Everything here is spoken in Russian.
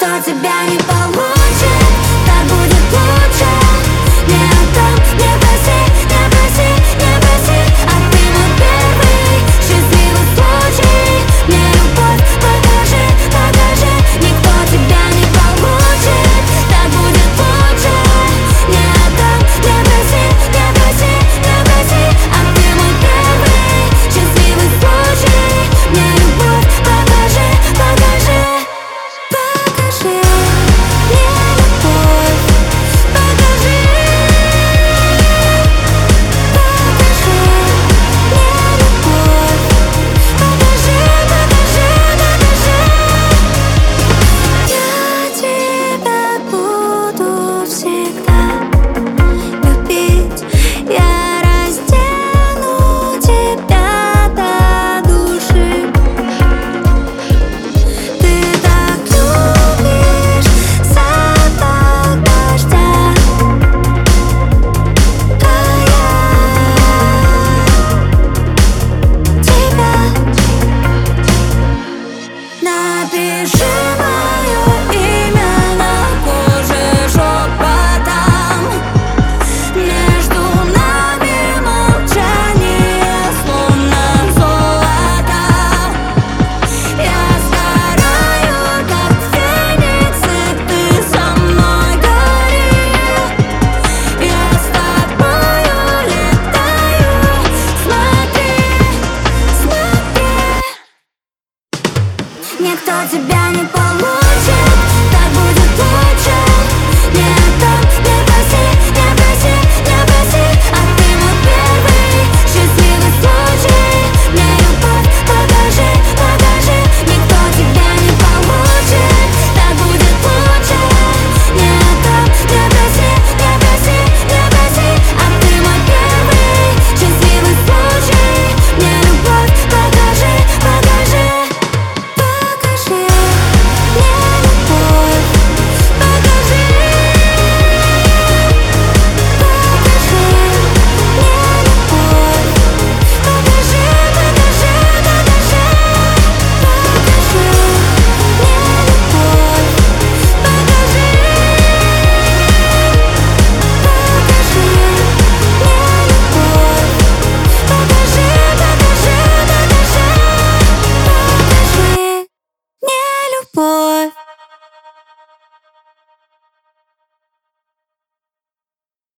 тебя не получит, так будет лучше. Не отдам, не проси, не проси, не проси. А ты мой первый счастливый случай. Мне любовь покажи, покажи. Никто тебя не получит, так будет лучше. Не отдам, не проси, не проси, не проси. А ты мой первый счастливый случай. Мне любовь покажи, покажи. Покажи мне любовь, покажи. Покажи мне любовь, покажи, покажи, покажи. Я тебя буду всегда любить. Я раздену тебя до души. Ты так любишь запах дождя, а я тебя. Напиши мое имя на коже шепотом. Между нами молчание, словно золото. Я сгораю, как феникс, и ты со мной гори. Я с тобою летаю. Смотри, смотри. Никто тебя не получит.